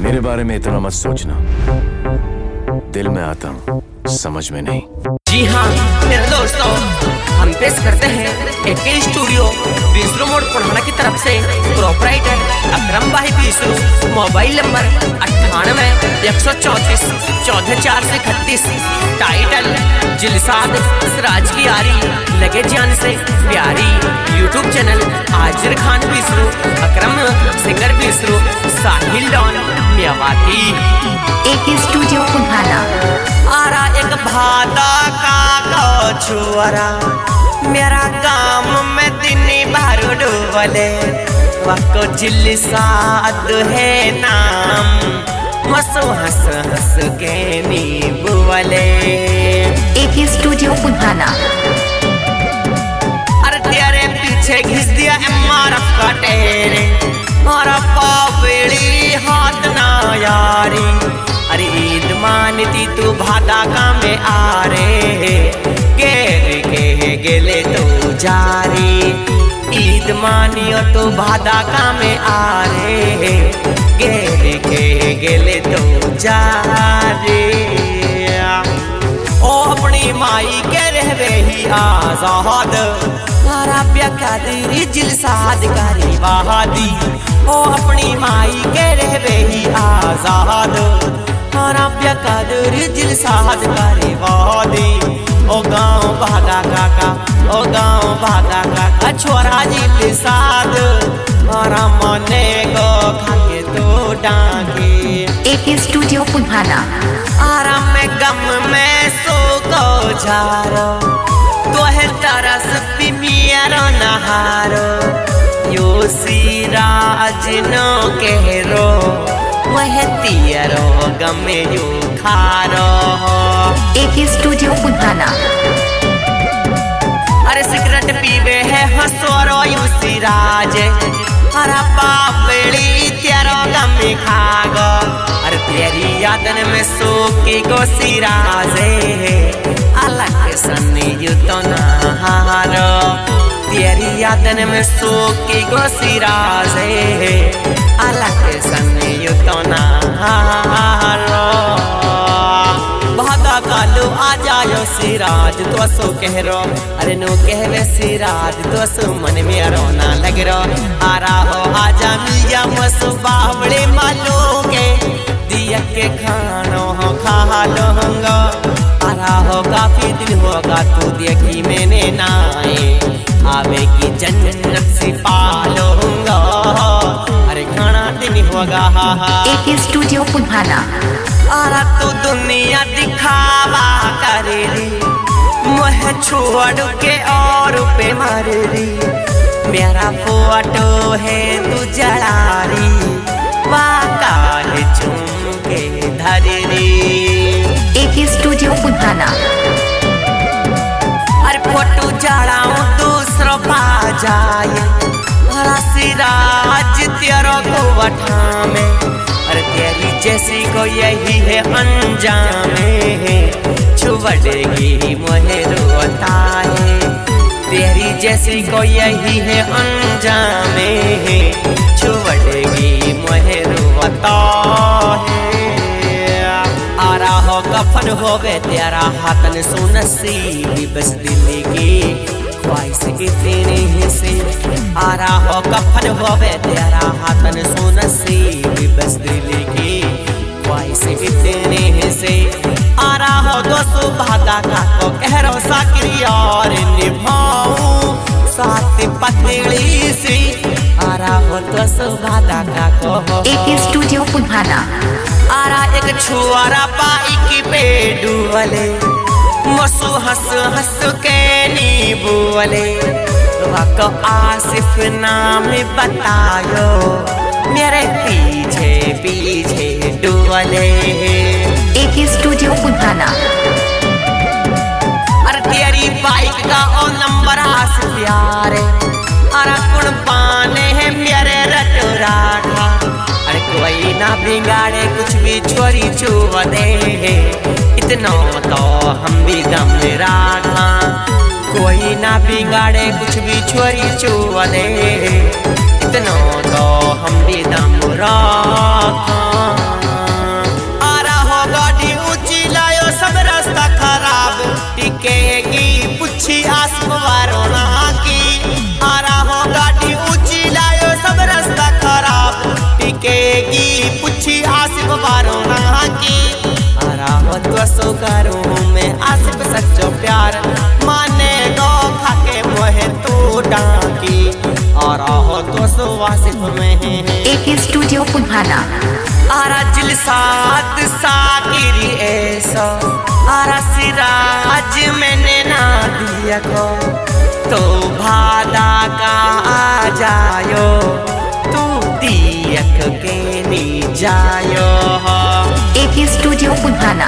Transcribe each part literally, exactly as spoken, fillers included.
मेरे बारे में इतना मत सोचना, दिल में आता हूँ समझ में नहीं। जी हाँ मेरे दोस्तों, हम पेश करते हैं एके स्टूडियो बीसरो मोड़ पुराना की तरफ से प्रोपराइटर अकरम भाई बीसरो। मोबाइल नंबर अट्ठानवे एक सौ चौंतीस चौदह चार से इकतीस। टाइटल जिलसाद सिराज की यारी लगे जान से प्यारी। YouTube channel Aajir Khan Bisru, Akram singer Bisru, Sahil Don Mewati. AK studio पुराना। आरा एक भादा का को छुअरा मेरा गाम में दिन भर डूबले, वको जिलसाद है नाम, मसो हंस हंस के नीबुवले। एके स्टूडियो पुराना। अरे तेरे पीछे घिस दिया एमआरएफ का टेरे, और पावड़ी हाथ ना यारी। अरे ईद मानती तू भादा का में आ रे, गेर के गेले तो जारी। ईद मानियो तो भादा का में आ रे, गेर के गेले तो जारी। ओ अपनी माई के रहवे ही आजाद, हरा प्यारी जिलसाद कारी वादी। ओ अपनी माई के रहवे ही आजाद, हरा प्यारी जिलसाद कारी वादी। ओ गाँव भागा काका, ओ गाँव भागा काका, छोरा जिलसाद हरा मने को खाके तो डांगे। एके स्टूडियो पुराना। आराम में गम में सो को झारो, तोहे तरस पिमियारो नहारो। यो सिराज नो कहरो, वह तियरो गमे यो खारो। एके स्टूडियो पुराना। अरे सिगरेट पीवे है हसोरो यो सिराज, हरा पापड़ी तेरो गमे खागो। अरे तेरी यादन में सो की को सिराजे, अलग सन्नी यू तो नहारो। तेरी यादन में सो की को सिराजे, अलग सन्नी यू तो नहारो। भागा कालू आ जायो सिराज तो सो कहरो, अरे नो कहवे सिराज तो सो मन में रोना लग रो। आरा हो आजा मिया मसु बावड़े मालो के, दिया के खानो हो खा लूंगा। आरा हो काफी दिन होगा तू देखी मैंने नाए, आवे की जन्नत से पालूंगा। अरे खाना दिन होगा हा हा। एके स्टूडियो पुराना। आरा तू दुनिया दिखावा करे री, मुझे छोड़ के और पे मार री। मेरा फोटो है तू जड़ारी, वाका है चूम के धरे री। एके स्टूडियो पुराना। अरे फोटो जड़ाऊं दूसरों पा जाए, हरा सिराज तेरो को वठा में। अरे तेरी जैसी को यही है अंजामे, छुवड़ेगी मोहे रोता है। तेरी जैसी को यही है अंजामे, छुवड़ेगी मोहे रोता है। आरा हो कफन होवे तेरा हाथन सुनसी, बस दिल की ख्वाहिश इतनी ही से। आरा हो कफन होवे तेरा हाथन सुनसी, बस दिल की ख्वाहिश इतनी ही से। आरा हो दोस्तों भागा का को कहरो साकरी और निभाऊं साथ पतली सी। आरा हो दोस्तों भागा का को। एके स्टूडियो पुराना। आरा एक छुआरा बाइक पे डूबले, मसु हंस हंस के नीबुवले। वको आसिफ नाम बतायो, मेरे पीछे पीछे डूबले। एके स्टूडियो पुराना। अरे तेरी बाइक का ओ नंबर आस प्यारे, अरे कुण पाने है मेरे रटराठा। अरे कोई ना बिगाड़े कुछ भी छोरी छुआ दे, इतना तो हम भी दम राखा। कोई ना बिगाड़े कुछ भी छोरी छुआ दे, इतना तो हम भी दम राखा। पूछेगी पूछी आसिफ बारो ना की आराम तो सो करूँ मैं आसिफ सच्चो प्यार माने दो खाके मोहे तू डाकी आराम तो सो आसिफ में एके स्टूडियो पुन्हाना आरा जिलसाद साकिरी ऐसा आरा सिराज मैंने ना दिया को तो भादा का आ जायो तू दियक के नी जायो एके स्टूडियो पुन्हाना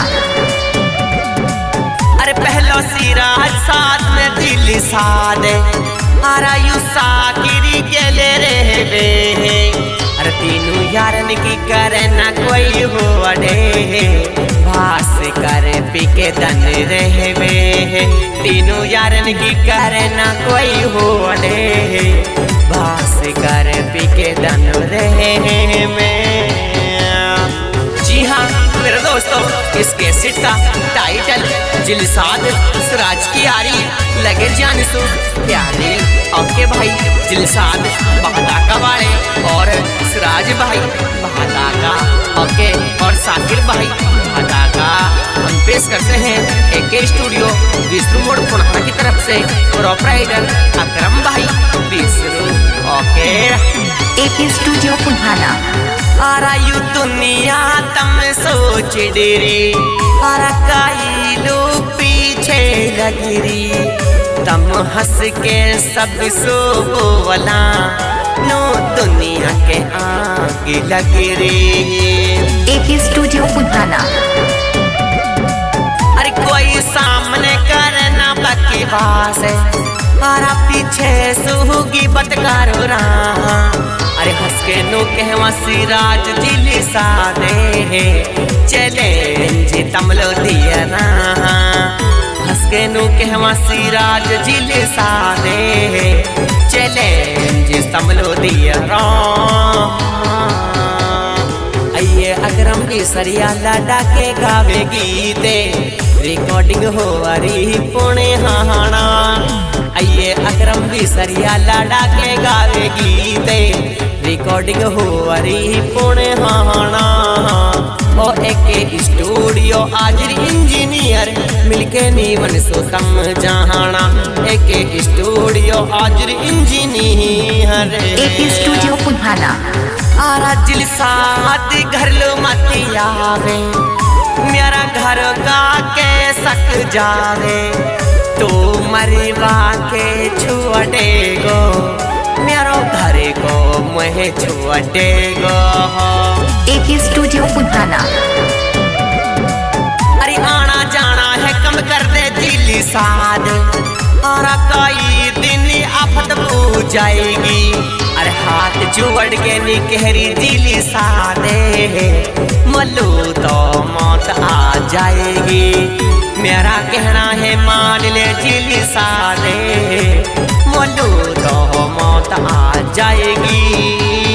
अरे पहलो सिराज साथ में दिल सादे आरा यू साकिरी के ले रहे बे अरे तीनों यारन की करे ना कोई हो अड़े भास करे पिके दन रहे बे तीनों यारन की करे ना कोई हो अड़े भास करे पिके दन रहे में। जी हाँ मेरे दोस्तों इस कैसेट का टाइटल जिलसाद सिराज की यारी लगे जान सो प्यारे ओके भाई जिलसाद बहादाका वाले और सिराज भाई बहादाका ओके और साकिर भाई बहादाका हम पेश करते हैं एके स्टूडियो विष्णु मोड़ पुनः की तरफ से प्रोपराइटर अकरम भाई विष्णु ओके एके स्टूडियो पुन्हाना आरा यू दुनिया तम सोच डेरे आरा काई लो पीछे लगरी तम हंस के सब सो बोला नो दुनिया के आगे लग रे एके स्टूडियो पुन्हाना अरे कोई सामने करना बाकी बास है आरा पीछे सुगी बतकारो रहा अरे हंस के नो कहवा सिराज जिली सादे चले जी तमलो दिया ना हंस के नो कहवा सिराज जिली सादे चले जी तमलो दिया रा आइए अकरम की सरिया लाडा के गावे गीते रिकॉर्डिंग हो अरी पुणे हाना आइए अकरम भी सरिया लाडा के गावे गीते रिकॉर्डिंग हो अरी पुणे हाना ओ एके स्टूडियो आजरी इंजीनियर मिलके नीवन सो तम जहाना एके स्टूडियो आजरी इंजीनियर एके स्टूडियो पुन्हाना आरा जिलसाद घर लो मती आवे मेरा घर का के सक जावे तो मरवा के छुअटे गो मेरो घर को मुहे छुअटे गो एके स्टूडियो पुन्हाना अरे आना जाना है कम कर दे दिली साद आरा कई दिन आफत हो जाएगी अरे हाथ जुड़ के निकहरी दिली सादे मल्लू तो मौत आ जाएगी मेरा कहना है मान ले दिली सादे मल्लू तो मौत आ जाएगी।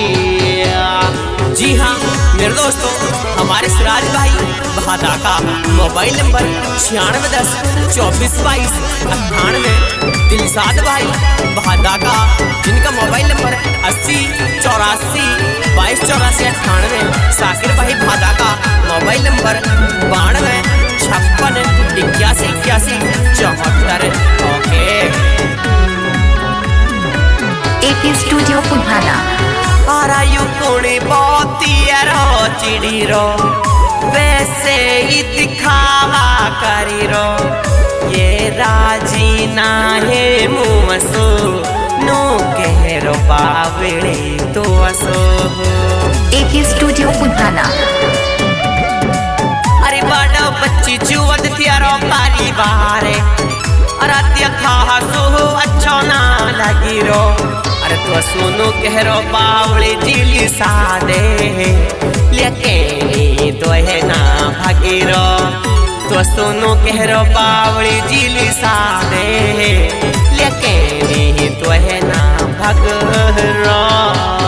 जी हाँ मेरे दोस्तों हमारे सिराज भाई बहादाका मोबाइल नंबर छियानवे दस चौबीस बाईस अट्ठानवे दिलसाद भाई बहादाका जिनका मोबाइल नंबर अस्सी चौरासी बाईस चौरासी अट्ठानवे साकिर भाई बहादाका मोबाइल नंबर बानवे छप्पन इक्यासी इक्यासी चौहत्तर ओके एके स्टूडियो पुन्हाना आरा यू कोणी बोती रो चिड़ी रो वैसे ही दिखावा करी रो ये राजी ना है मुमसो नो कह रो बावड़े तो असो एके स्टूडियो पुन्हाना अरे बड़ा बच्ची जुवद त्यारो परिवार अरे खा सो अच्छा ना लगी रो अरे तो सुनो कह रो बावड़े जिली सादे लेके तो है ना भगीरो तो सुनो कह रो बावड़ी जिली सादे लेके तो है ना भगरो।